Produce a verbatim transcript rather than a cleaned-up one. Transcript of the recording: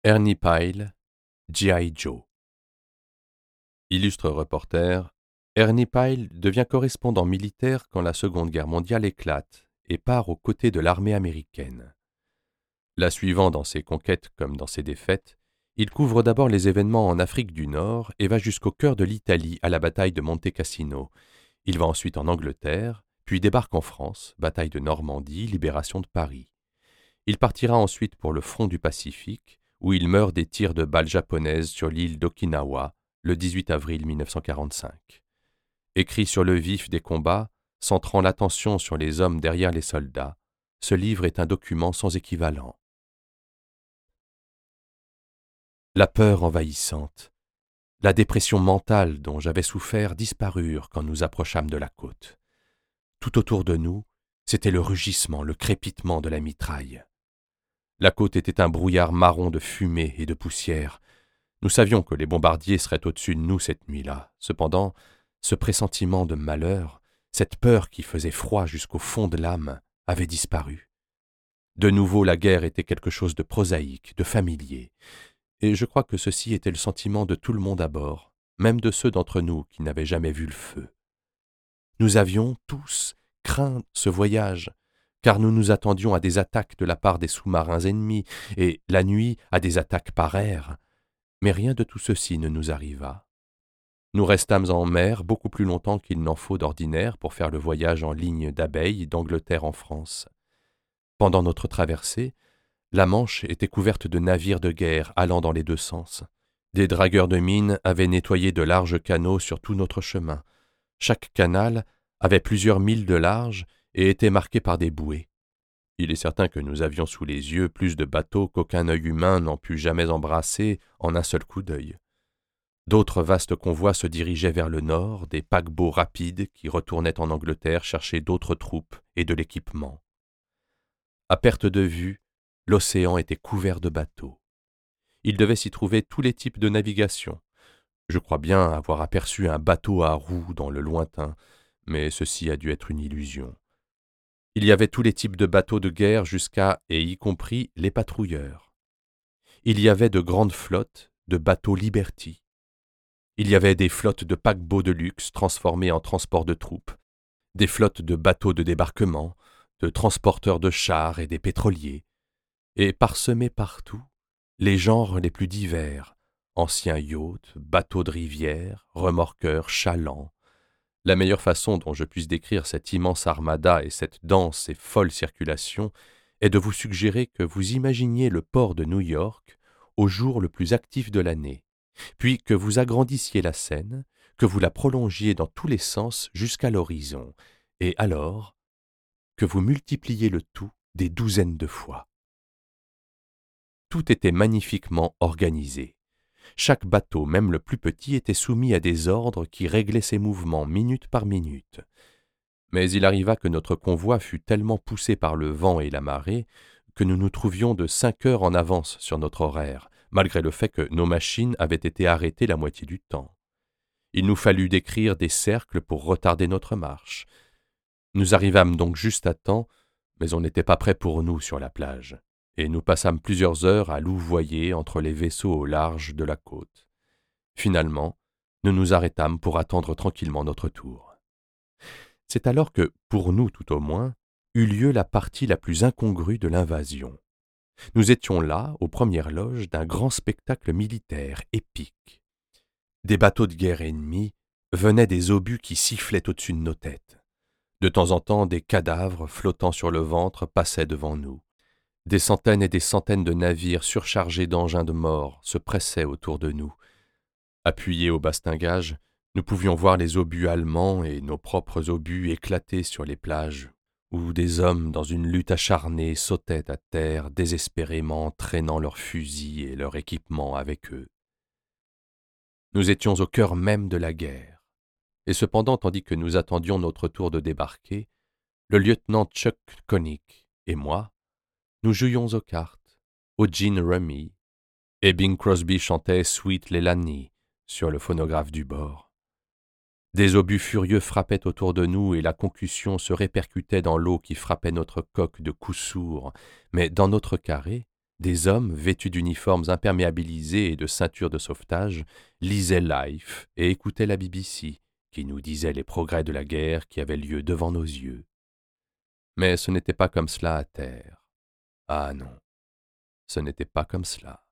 Ernie Pyle, G I. Joe. Illustre reporter, Ernie Pyle devient correspondant militaire quand la Seconde Guerre mondiale éclate et part aux côtés de l'armée américaine. La suivant dans ses conquêtes comme dans ses défaites, il couvre d'abord les événements en Afrique du Nord et va jusqu'au cœur de l'Italie à la bataille de Monte Cassino. Il va ensuite en Angleterre, puis débarque en France, bataille de Normandie, libération de Paris. Il partira ensuite pour le front du Pacifique, où il meurt des tirs de balles japonaises sur l'île d'Okinawa le dix-huit avril mille neuf cent quarante-cinq. Écrit sur le vif des combats, centrant l'attention sur les hommes derrière les soldats, ce livre est un document sans équivalent. La peur envahissante, la dépression mentale dont j'avais souffert disparurent quand nous approchâmes de la côte. Tout autour de nous, c'était le rugissement, le crépitement de la mitraille. La côte était un brouillard marron de fumée et de poussière. Nous savions que les bombardiers seraient au-dessus de nous cette nuit-là. Cependant, ce pressentiment de malheur, cette peur qui faisait froid jusqu'au fond de l'âme, avait disparu. De nouveau, la guerre était quelque chose de prosaïque, de familier. Et je crois que ceci était le sentiment de tout le monde à bord, même de ceux d'entre nous qui n'avaient jamais vu le feu. Nous avions tous craint ce voyage, car nous nous attendions à des attaques de la part des sous-marins ennemis, et la nuit à des attaques par air. Mais rien de tout ceci ne nous arriva. Nous restâmes en mer beaucoup plus longtemps qu'il n'en faut d'ordinaire pour faire le voyage en ligne d'abeilles d'Angleterre en France. Pendant notre traversée, la Manche était couverte de navires de guerre allant dans les deux sens. Des dragueurs de mines avaient nettoyé de larges canaux sur tout notre chemin. Chaque canal avait plusieurs milles de large et était marqué par des bouées. Il est certain que nous avions sous les yeux plus de bateaux qu'aucun œil humain n'en put jamais embrasser en un seul coup d'œil. D'autres vastes convois se dirigeaient vers le nord, des paquebots rapides qui retournaient en Angleterre chercher d'autres troupes et de l'équipement. À perte de vue, l'océan était couvert de bateaux. Il devait s'y trouver tous les types de navigation. Je crois bien avoir aperçu un bateau à roues dans le lointain, mais ceci a dû être une illusion. Il y avait tous les types de bateaux de guerre jusqu'à et y compris les patrouilleurs. Il y avait de grandes flottes de bateaux Liberty. Il y avait des flottes de paquebots de luxe transformés en transports de troupes, des flottes de bateaux de débarquement, de transporteurs de chars et des pétroliers, et parsemés partout, les genres les plus divers, anciens yachts, bateaux de rivière, remorqueurs, chalands. La meilleure façon dont je puisse décrire cette immense armada et cette dense et folle circulation est de vous suggérer que vous imaginiez le port de New York au jour le plus actif de l'année, puis que vous agrandissiez la Seine, que vous la prolongiez dans tous les sens jusqu'à l'horizon, et alors que vous multipliez le tout des douzaines de fois. Tout était magnifiquement organisé. Chaque bateau, même le plus petit, était soumis à des ordres qui réglaient ses mouvements minute par minute. Mais il arriva que notre convoi fut tellement poussé par le vent et la marée que nous nous trouvions de cinq heures en avance sur notre horaire, malgré le fait que nos machines avaient été arrêtées la moitié du temps. Il nous fallut décrire des cercles pour retarder notre marche. Nous arrivâmes donc juste à temps, mais on n'était pas prêt pour nous sur la plage, et nous passâmes plusieurs heures à louvoyer entre les vaisseaux au large de la côte. Finalement, nous nous arrêtâmes pour attendre tranquillement notre tour. C'est alors que, pour nous tout au moins, eut lieu la partie la plus incongrue de l'invasion. Nous étions là, aux premières loges d'un grand spectacle militaire épique. Des bateaux de guerre ennemis venaient des obus qui sifflaient au-dessus de nos têtes. De temps en temps, des cadavres flottant sur le ventre passaient devant nous. Des centaines et des centaines de navires surchargés d'engins de mort se pressaient autour de nous. Appuyés au bastingage, nous pouvions voir les obus allemands et nos propres obus éclater sur les plages, où des hommes dans une lutte acharnée sautaient à terre désespérément traînant leurs fusils et leur équipement avec eux. Nous étions au cœur même de la guerre, et cependant, tandis que nous attendions notre tour de débarquer, le lieutenant Chuck Connick et moi, nous jouions aux cartes, au gin rummy, et Bing Crosby chantait « Sweet Leilani » sur le phonographe du bord. Des obus furieux frappaient autour de nous et la concussion se répercutait dans l'eau qui frappait notre coque de coups sourds, mais dans notre carré, Des hommes, vêtus d'uniformes imperméabilisés et de ceintures de sauvetage, lisaient Life et écoutaient la B B C, qui nous disait les progrès de la guerre qui avait lieu devant nos yeux. Mais ce n'était pas comme cela à terre. Ah non, ce n'était pas comme cela.